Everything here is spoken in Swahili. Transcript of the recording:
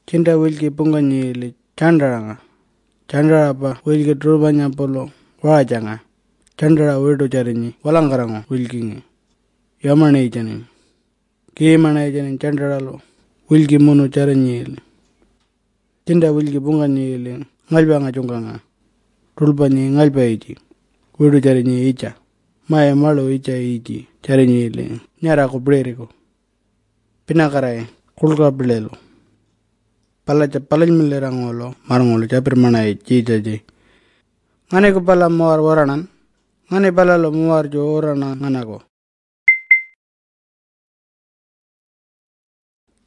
Cinta wilki punganyili chandaranga. Chandara pa wilki trubanya polo wajanga. Chandara widu charinyi walangarango wilkingi. Yamane ichani. Kimana ichani chandaralo wilki munu charinyili. Cinta wilki punganyili ngalbanga chunganga. Trulpanyi ngalba ichi. Widu charinyi icha. Maya malo icha ichi charinyili. Nyara ko breriko. Pinakaray kulka bilelo. Palaj milerangolo marangolo chapir manay chichaji. Ngane ko pala muar waranan. Ngane pala lo muar jo oranan nganako.